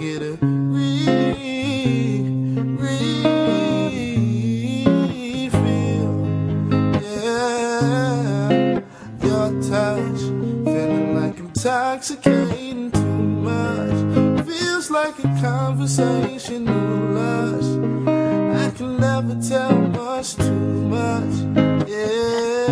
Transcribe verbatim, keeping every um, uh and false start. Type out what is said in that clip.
get a re, refill. Yeah, your touch, feeling like intoxicating too much. Feels like a conversation, no lush. I can never tell